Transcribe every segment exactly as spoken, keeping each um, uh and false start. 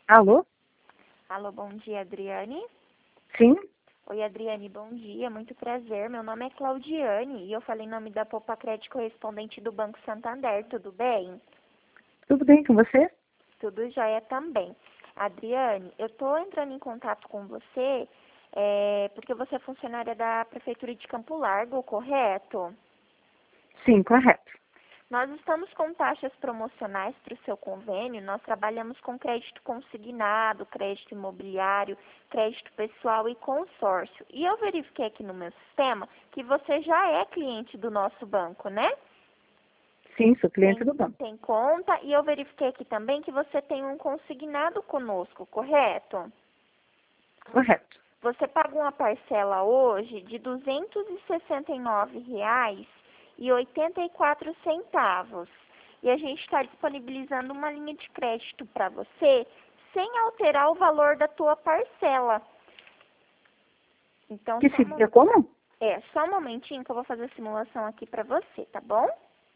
Alô? Alô, bom dia, Adriane. Sim? Oi, Adriane, bom dia, muito prazer. Meu nome é Claudiane e eu falei em nome da Poupa Crédito correspondente do Banco Santander, tudo bem? Tudo bem com você? Tudo jóia também. Adriane, eu estou entrando em contato com você é, porque você é funcionária da Prefeitura de Campo Largo, correto? Sim, correto. Nós estamos com taxas promocionais para o seu convênio. Nós trabalhamos com crédito consignado, crédito imobiliário, crédito pessoal e consórcio. E eu verifiquei aqui no meu sistema que você já é cliente do nosso banco, né? Sim, sou cliente Tem, do banco. tem conta. E eu verifiquei aqui também que você tem um consignado conosco, correto? Correto. Você paga uma parcela hoje de duzentos e sessenta e nove reais e oitenta e quatro centavos. E a gente está disponibilizando uma linha de crédito para você sem alterar o valor da tua parcela. Então, Que só um, seria como? é, só um momentinho que eu vou fazer a simulação aqui para você, tá bom?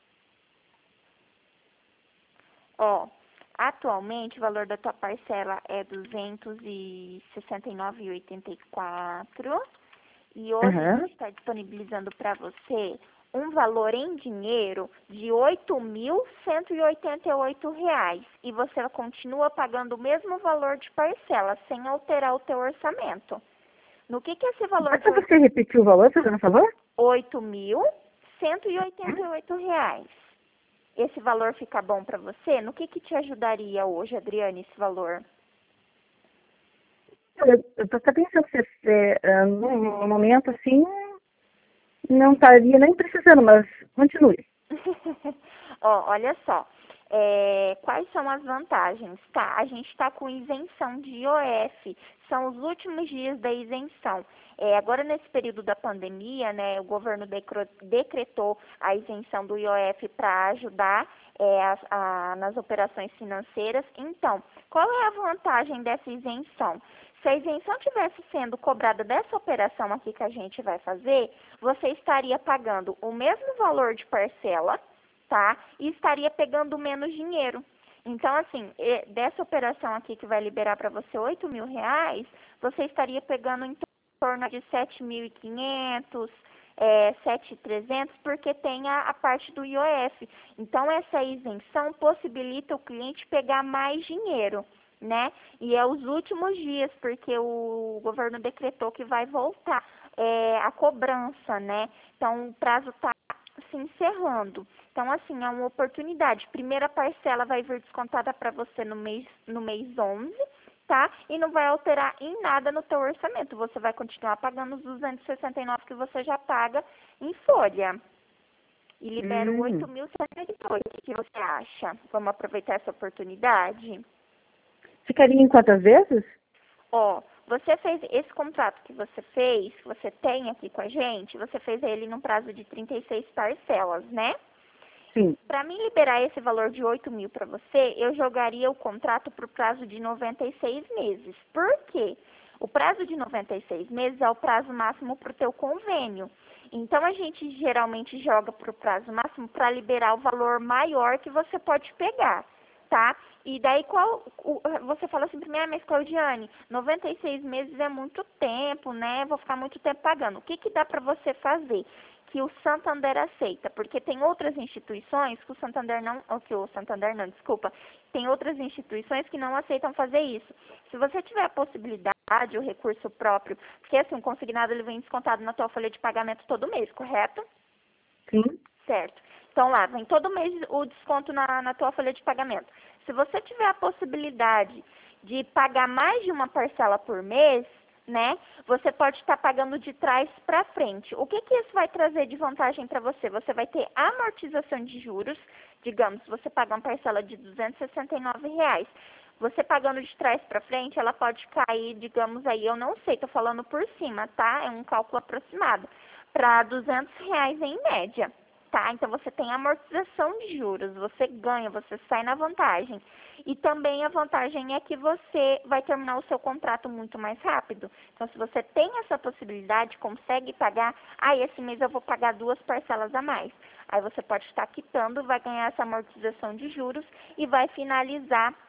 Ó, atualmente o valor da tua parcela é duzentos e sessenta e nove reais e oitenta e quatro centavos. E hoje a Aham. gente está disponibilizando para você um valor em dinheiro de oito mil cento e oitenta e oito reais. E você continua pagando o mesmo valor de parcela, sem alterar o teu orçamento. No que que esse valor Pode de você repetir o valor, fazendo favor? oito mil cento e oitenta e oito reais? Esse valor fica bom para você? No que que te ajudaria hoje, Adriane, esse valor? Eu estou até pensando se, se uh, no, no momento assim não estaria nem precisando, mas continue. Ó, olha só. É, quais são as vantagens? Tá, a gente está com isenção de I O F. São os últimos dias da isenção. É, agora, nesse período da pandemia, né, o governo decro- decretou a isenção do I O F para ajudar é, a- a- nas operações financeiras. Então, qual é a vantagem dessa isenção? Se a isenção tivesse sendo cobrada dessa operação aqui que a gente vai fazer, você estaria pagando o mesmo valor de parcela, tá? E estaria pegando menos dinheiro. Então, assim, dessa operação aqui que vai liberar para você oito mil reais, você estaria pegando em torno de sete mil e quinhentos, é, sete mil e trezentos, porque tem a, a parte do I O F. Então, essa isenção possibilita o cliente pegar mais dinheiro, né? E é os últimos dias, porque o governo decretou que vai voltar é, a cobrança, né? Então, o prazo está se encerrando. Então, assim, é uma oportunidade. Primeira parcela vai vir descontada para você no mês, no mês onze, tá? E não vai alterar em nada no teu orçamento. Você vai continuar pagando os duzentos e sessenta e nove que você já paga em folha. E libera o Hum. oito mil cento e oitenta e oito. O que você acha? Vamos aproveitar essa oportunidade? Ficaria em quantas vezes? Ó, você fez esse contrato que você fez, que você tem aqui com a gente, você fez ele num prazo de trinta e seis parcelas, né? Sim. Para mim liberar esse valor de oito mil para você, eu jogaria o contrato para o prazo de noventa e seis meses. Por quê? O prazo de noventa e seis meses é o prazo máximo para o teu convênio. Então, a gente geralmente joga para o prazo máximo para liberar o valor maior que você pode pegar, tá? E daí, qual o, você fala assim para mim, ah, mas Claudiane, noventa e seis meses é muito tempo, né? Vou ficar muito tempo pagando. O que que dá para você fazer? Que o Santander aceita, porque tem outras instituições que o Santander não, ou que o Santander não, desculpa, tem outras instituições que não aceitam fazer isso. Se você tiver a possibilidade, o recurso próprio, porque assim, o consignado ele vem descontado na tua folha de pagamento todo mês, correto? Sim. Certo. Então lá, vem todo mês o desconto na, na tua folha de pagamento. Se você tiver a possibilidade de pagar mais de uma parcela por mês, né? Você pode estar pagando de trás para frente. O que que isso vai trazer de vantagem para você? Você vai ter amortização de juros. Digamos, você paga uma parcela de duzentos e sessenta e nove reais. Você pagando de trás para frente, ela pode cair, digamos aí, eu não sei, tô falando por cima, tá? É um cálculo aproximado. Para duzentos reais em média. Tá? Então, você tem amortização de juros, você ganha, você sai na vantagem. E também a vantagem é que você vai terminar o seu contrato muito mais rápido. Então, se você tem essa possibilidade, consegue pagar, ah, esse mês eu vou pagar duas parcelas a mais. Aí você pode estar quitando, vai ganhar essa amortização de juros e vai finalizar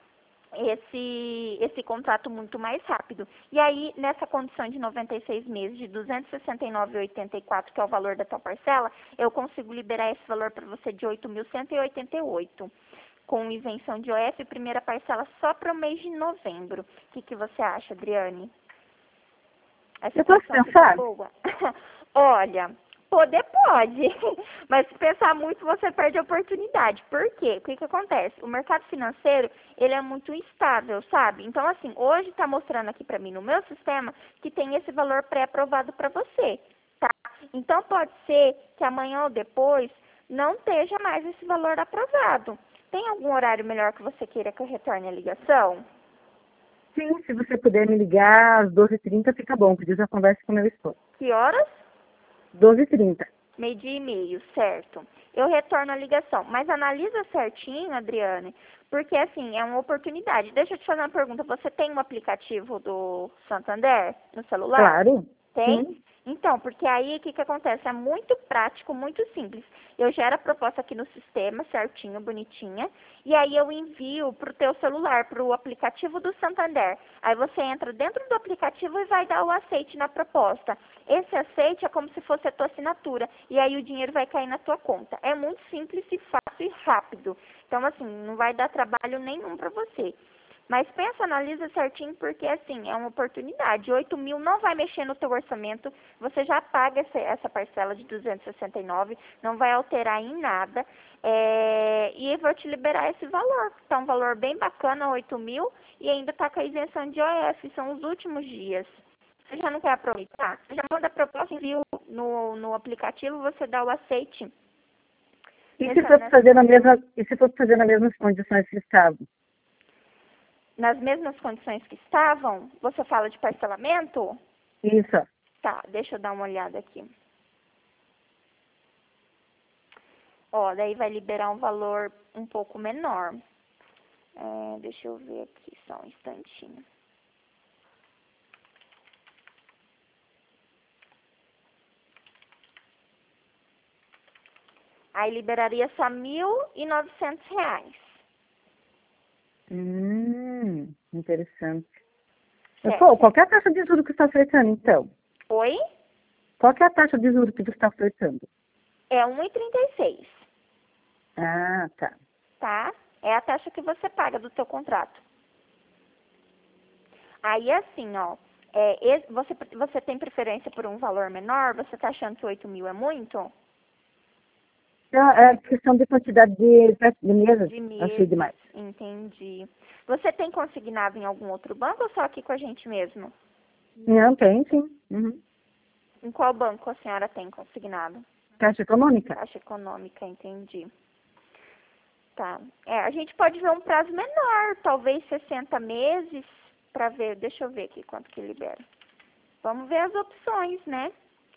esse, esse contrato muito mais rápido. E aí, nessa condição de noventa e seis meses, de duzentos e sessenta e nove reais e oitenta e quatro centavos, que é o valor da tua parcela, eu consigo liberar esse valor para você de oito mil cento e oitenta e oito reais, com isenção de O F, primeira parcela só para o mês de novembro. O que, que você acha, Adriane? Essa Eu posso condição pensar? fica boa? Olha, poder pode, mas se pensar muito você perde a oportunidade. Por quê? O que que acontece? O mercado financeiro, ele é muito instável, sabe? Então, assim, hoje está mostrando aqui para mim no meu sistema que tem esse valor pré-aprovado para você, tá? Então, pode ser que amanhã ou depois não esteja mais esse valor aprovado. Tem algum horário melhor que você queira que eu retorne a ligação? Sim, se você puder me ligar às doze e trinta, fica bom, porque eu já converso com meu esposo. Que horas? doze e trinta. Meio-dia e meio, certo. Eu retorno a ligação. Mas analisa certinho, Adriane, porque assim, é uma oportunidade. Deixa eu te fazer uma pergunta. Você tem um aplicativo do Santander no celular? Claro. Tem? Sim. Então, porque aí o que, que acontece? É muito prático, muito simples. Eu gero a proposta aqui no sistema, certinho, bonitinha, e aí eu envio para o teu celular, para o aplicativo do Santander. Aí você entra dentro do aplicativo e vai dar o aceite na proposta. Esse aceite é como se fosse a tua assinatura, e aí o dinheiro vai cair na tua conta. É muito simples e fácil e rápido. Então, assim, não vai dar trabalho nenhum para você. Mas pensa, analisa certinho, porque assim, é uma oportunidade. oito mil não vai mexer no teu orçamento, você já paga essa, essa parcela de duzentos e sessenta e nove, não vai alterar em nada. É, e eu vou te liberar esse valor, que tá um valor bem bacana, oito mil, e ainda tá com a isenção de O F, são os últimos dias. Você já não quer aproveitar? Você já manda a proposta, envia no, no aplicativo, você dá o aceite. E se Nessa, fosse nessa fazer na mesma, e se fosse fazer nas mesmas condições que estavam? Nas mesmas condições que estavam, você fala de parcelamento? Isso. Tá, deixa eu dar uma olhada aqui. Ó, daí vai liberar um valor um pouco menor. É, deixa eu ver aqui só um instantinho. Aí liberaria só mil e novecentos reais. Hum, interessante. Eu Certo. sou, qual que é a taxa de juros que está ofertando, então? Oi? Qual que é a taxa de juros que você está ofertando? É um e trinta e seis, Ah, tá. tá? É a taxa que você paga do seu contrato. Aí assim, ó, é, esse- você, você tem preferência por um valor menor? Você tá achando que oito mil é muito? Então, é questão de quantidade de, de mesas. De Achei meses, demais. entendi. Você tem consignado em algum outro banco ou só aqui com a gente mesmo? Não, tem sim. Uhum. Em qual banco a senhora tem consignado? Caixa econômica? Caixa Econômica, entendi. Tá. É, a gente pode ver um prazo menor, talvez sessenta meses, para ver, deixa eu ver aqui quanto que libera. Vamos ver as opções, né?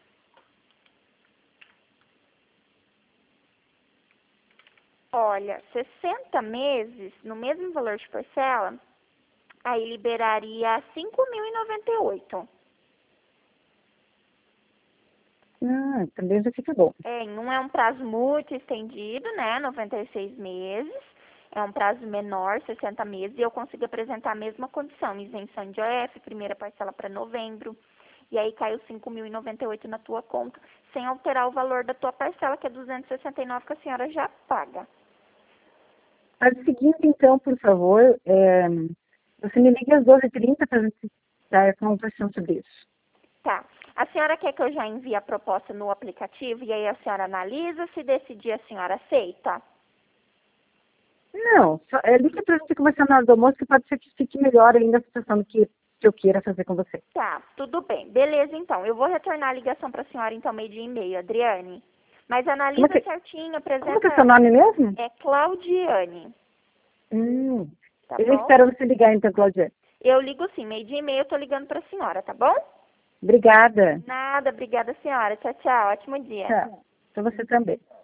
Olha, sessenta meses, no mesmo valor de parcela, aí liberaria cinco mil e noventa e oito. Ah, também já fica bom. É, não é um prazo muito estendido, né? noventa e seis meses. É um prazo menor, sessenta meses, e eu consigo apresentar a mesma condição, isenção de O F, primeira parcela para novembro, e aí cai os cinco mil e noventa e oito na tua conta, sem alterar o valor da tua parcela, que é duzentos e sessenta e nove, que a senhora já paga. Faz o seguinte, então, por favor, é, você me liga às doze e trinta para a gente dar a conversão sobre isso. Tá. A senhora quer que eu já envie a proposta no aplicativo, e aí a senhora analisa, se decidir a senhora aceita? Não, só, é, liga para a gente conversar na hora do almoço, que pode ser que fique melhor ainda a situação do que, que eu queira fazer com você. Tá, tudo bem. Beleza, então. Eu vou retornar a ligação para a senhora, então, meio-dia e meio, Adriane. Mas Como analisa que, certinho, como que é seu apresenta... nome mesmo? É Claudiane, Hum, tá eu bom? espero você ligar, então, Claudia. Eu ligo sim, meio-dia e meio eu tô ligando para a senhora, tá bom? Obrigada. Nada, obrigada, senhora. Tchau, tchau. Ótimo dia. Tchau. Para você também.